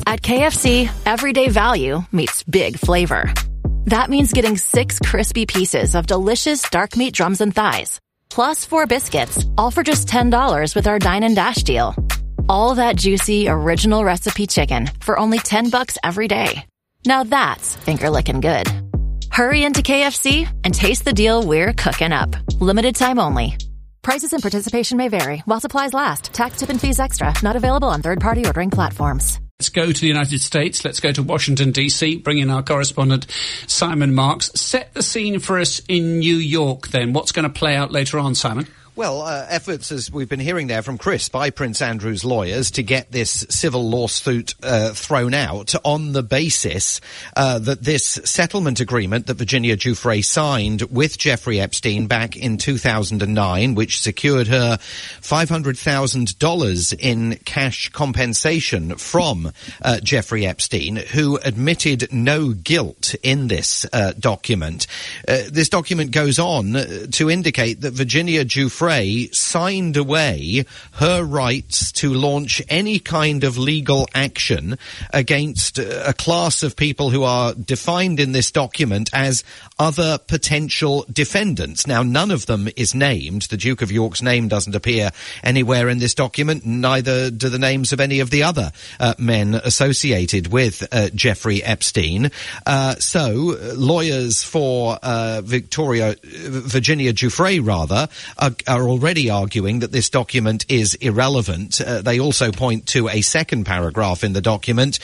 At KFC, everyday value meets big flavor. That means getting 6 crispy pieces of delicious dark meat drums and thighs, plus 4 biscuits, all for just $10 with our Dine and Dash deal. All that juicy, original recipe chicken for only $10 every day. Now that's finger-licking good. Hurry into KFC and taste the deal we're cooking up. Limited time only. Prices and participation may vary while supplies last. Tax, tip, and fees extra. Not available on third-party ordering platforms. Let's go to the United States. Let's go to Washington, D.C., bring in our correspondent, Simon Marks. Set the scene for us in New York, then. What's going to play out later on, Simon? Well, efforts, as we've been hearing there from Chris, by Prince Andrew's lawyers to get this civil lawsuit thrown out on the basis that this settlement agreement that Virginia Giuffre signed with Jeffrey Epstein back in 2009, which secured her $500,000 in cash compensation from Jeffrey Epstein, who admitted no guilt in this document. This document goes on to indicate that Virginia Giuffre signed away her rights to launch any kind of legal action against a class of people who are defined in this document as other potential defendants. Now, none of them is named. The Duke of York's name doesn't appear anywhere in this document, neither do the names of any of the other men associated with Jeffrey Epstein. So lawyers for Virginia Giuffre, rather, are already arguing that this document is irrelevant. They also point to a second paragraph in the document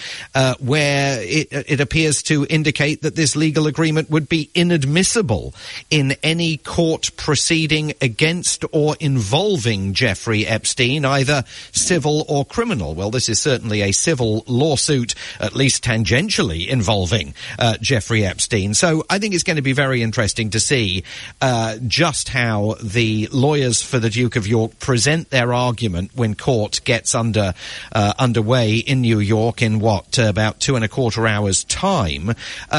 where it appears to indicate that this legal agreement would be inadmissible in any court proceeding against or involving Jeffrey Epstein, either civil or criminal. Well, this is certainly a civil lawsuit, at least tangentially involving Jeffrey Epstein. So I think it's going to be very interesting to see just how the lawyers for the Duke of York present their argument when court gets underway in New York in about 2.25 hours time.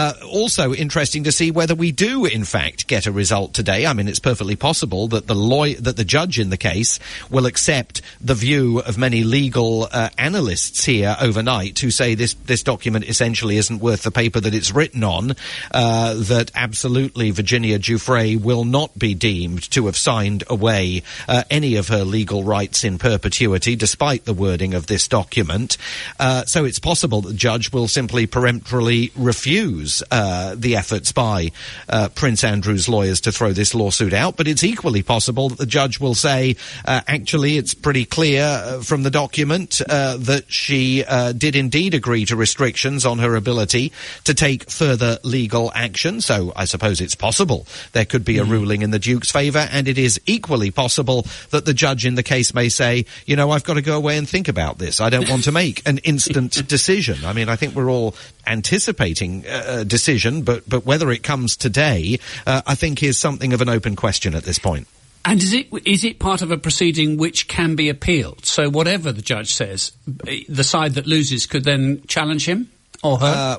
Also interesting to see whether we do in fact get a result today. I mean, it's perfectly possible that the judge in the case will accept the view of many legal analysts here overnight who say this document essentially isn't worth the paper that it's written on, that absolutely Virginia Giuffre will not be deemed to have signed away any of her legal rights in perpetuity, despite the wording of this document. So it's possible that the judge will simply peremptorily refuse the efforts by Prince Andrew's lawyers to throw this lawsuit out, but it's equally possible that the judge will say, actually, it's pretty clear from the document that she did indeed agree to restrictions on her ability to take further legal action. So I suppose it's possible there could be a ruling in the Duke's favour, and it is equally possible that the judge in the case may say, you know, I've got to go away and think about this. I don't want to make an instant decision. I mean, I think we're all anticipating a decision, but whether it comes today, I think is something of an open question at this point. And is it part of a proceeding which can be appealed? So whatever the judge says, the side that loses could then challenge him? Or her?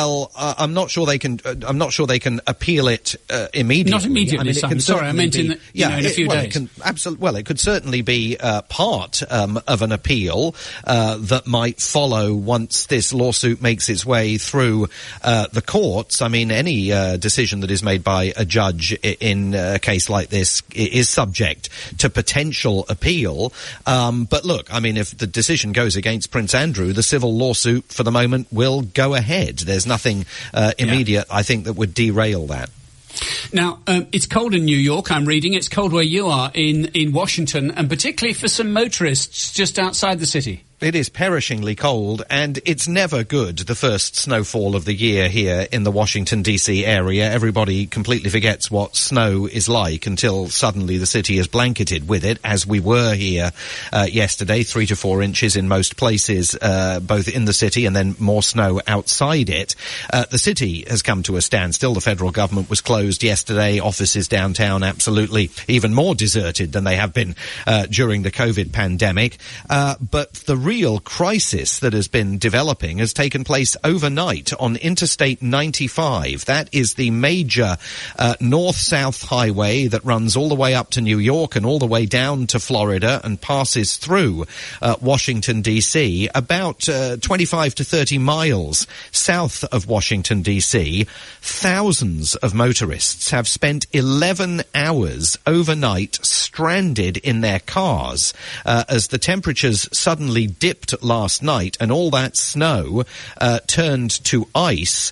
I'm not sure they can. I'm not sure they can appeal it immediately. Not immediately. I mean, sorry, I meant in a few days. It could certainly be part of an appeal that might follow once this lawsuit makes its way through the courts. I mean, any decision that is made by a judge in a case like this is subject to potential appeal. But look, I mean, if the decision goes against Prince Andrew, the civil lawsuit for the moment will go ahead. There's nothing immediate, I think, that would derail that. Now, it's cold in New York, I'm reading. It's cold where you are in Washington, and particularly for some motorists just outside the city. It is perishingly cold, and it's never good, the first snowfall of the year here in the Washington, D.C. area. Everybody completely forgets what snow is like until suddenly the city is blanketed with it, as we were here yesterday, 3 to 4 inches in most places, both in the city and then more snow outside it. The city has come to a standstill. The federal government was closed yesterday. Offices downtown absolutely even more deserted than they have been during the COVID pandemic. But the real crisis that has been developing has taken place overnight on Interstate 95. That is the major north-south highway that runs all the way up to New York and all the way down to Florida and passes through Washington, D.C., about 25 to 30 miles south of Washington, D.C. Thousands of motorists have spent 11 hours overnight stranded in their cars as the temperatures suddenly dipped last night and all that snow turned to ice.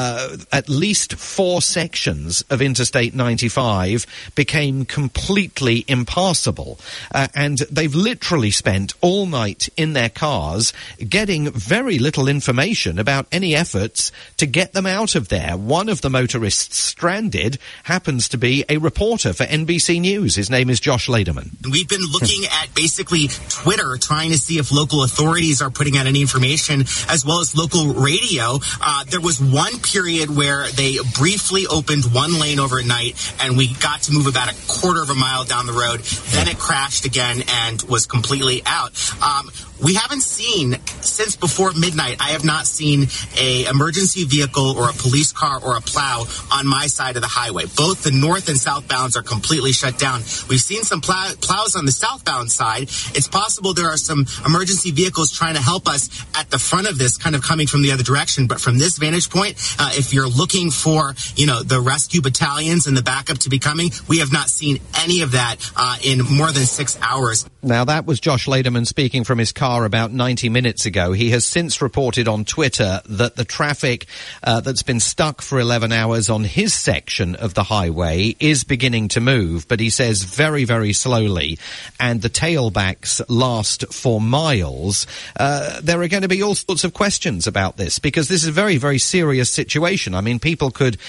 At least 4 sections of Interstate 95 became completely impassable. And they've literally spent all night in their cars getting very little information about any efforts to get them out of there. One of the motorists stranded happens to be a reporter for NBC News. His name is Josh Lederman. We've been looking at basically Twitter, trying to see if local authorities are putting out any information, as well as local radio. There was one period where they briefly opened one lane overnight, and we got to move about a quarter of a mile down the road. Then it crashed again and was completely out. We haven't seen, since before midnight, I have not seen a emergency vehicle or a police car or a plow on my side of the highway. Both the north and southbounds are completely shut down. We've seen some plows on the southbound side. It's possible there are some emergency vehicles trying to help us at the front of this, kind of coming from the other direction. But from this vantage point, if you're looking for, the rescue battalions and the backup to be coming, we have not seen any of that in more than 6 hours. Now, that was Josh Lederman speaking from his car about 90 minutes ago. He has since reported on Twitter that the traffic that's been stuck for 11 hours on his section of the highway is beginning to move, but he says very, very slowly, and the tailbacks last for miles. There are going to be all sorts of questions about this, because this is a very, very serious situation. I mean, people could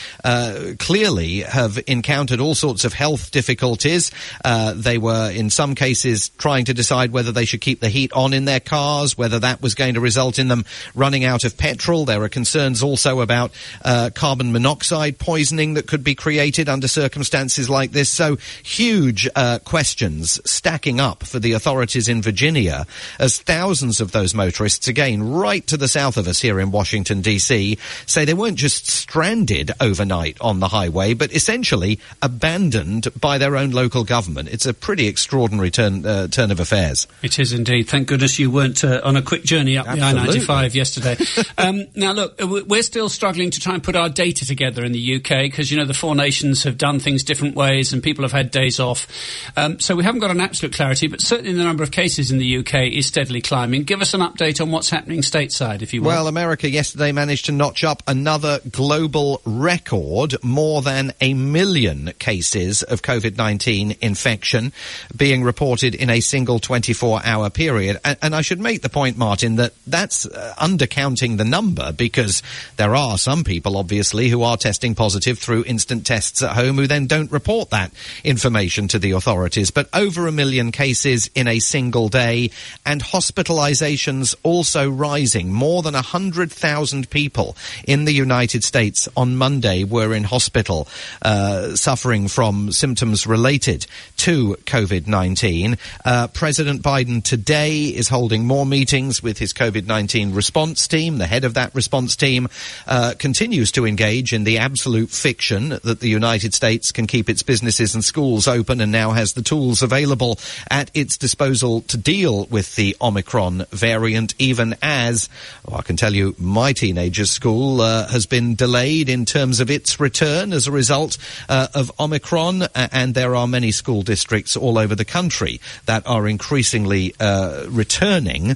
clearly have encountered all sorts of health difficulties. They were, in some cases, trying to decide whether they should keep the heat on in their cars, whether that was going to result in them running out of petrol. There are concerns also about carbon monoxide poisoning that could be created under circumstances like this. So huge questions stacking up for the authorities in Virginia as thousands of those motorists, again, right to the south of us here in Washington, D.C., say they weren't just stranded overnight on the highway, but essentially abandoned by their own local government. It's a pretty extraordinary turn of affairs. It is indeed. Thank goodness you weren't on a quick journey up the I-95 yesterday. Now, look, we're still struggling to try and put our data together in the UK because, the 4 nations have done things different ways and people have had days off. So we haven't got an absolute clarity, but certainly the number of cases in the UK is steadily climbing. Give us an update on what's happening stateside, if you will. Well, America yesterday managed to notch up another global record, more than 1 million cases of COVID-19 infection being reported in a single 24-hour period. And I should make the point, Martin, that that's undercounting the number, because there are some people, obviously, who are testing positive through instant tests at home who then don't report that information to the authorities. But over 1 million cases in a single day, and hospitalizations also rising. More than 100,000 people in the United States on Monday were in hospital suffering from symptoms related to COVID-19. President Biden today is holding more meetings with his COVID-19 response team. The head of that response team continues to engage in the absolute fiction that the United States can keep its businesses and schools open and now has the tools available at its disposal to deal with the Omicron variant, even as, I can tell you, my teenager's school has been delayed in terms of its return as a result of Omicron, and there are many school districts all over the country that are increasingly returning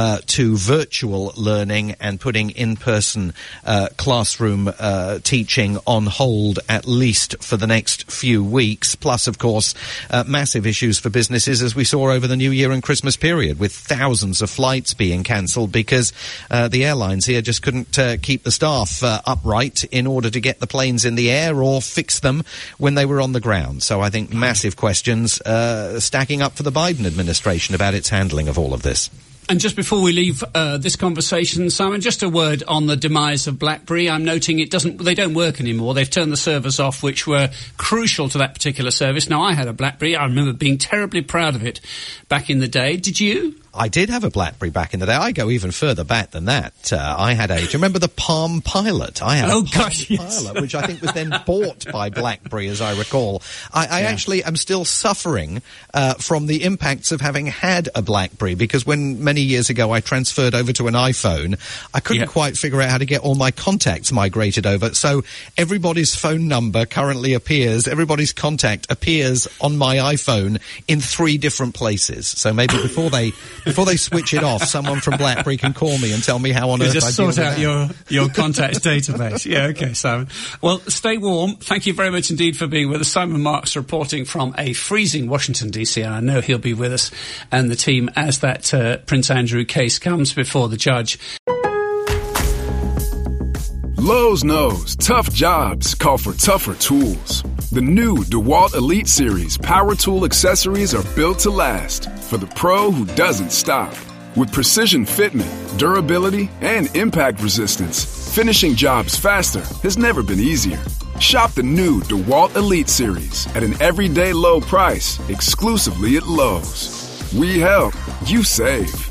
to virtual learning and putting in-person classroom teaching on hold, at least for the next few weeks. Plus, of course, massive issues for businesses, as we saw over the New Year and Christmas period, with thousands of flights being cancelled because the airlines here just couldn't keep the staff upright in order to get the planes in the air or fix them when they were on the ground. So I think massive questions stacking up for the Biden administration about its handling of all of this. And just before we leave this conversation, Simon, just a word on the demise of BlackBerry. I'm noting they don't work anymore. They've turned the servers off, which were crucial to that particular service. Now, I had a BlackBerry. I remember being terribly proud of it back in the day. Did you? I did have a BlackBerry back in the day. I go even further back than that. I had do you remember the Palm Pilot? I had a Palm Pilot, which I think was then bought by BlackBerry, as I recall. I actually am still suffering from the impacts of having had a BlackBerry, because when many years ago I transferred over to an iPhone, I couldn't quite figure out how to get all my contacts migrated over. So everybody's phone number currently everybody's contact appears on my iPhone in 3 different places. So maybe before they switch it off, someone from BlackBerry can call me and tell me how on earth just I sort out your contacts database. Yeah, okay, Simon. Well, stay warm. Thank you very much indeed for being with us. Simon Marks reporting from a freezing Washington, D.C. I know he'll be with us and the team as that Prince Andrew case comes before the judge. Lowe's knows tough jobs call for tougher tools. The new DeWalt Elite Series power tool accessories are built to last for the pro who doesn't stop. With precision fitment, durability, and impact resistance, finishing jobs faster has never been easier. Shop the new DeWalt Elite Series at an everyday low price exclusively at Lowe's. We help, you save.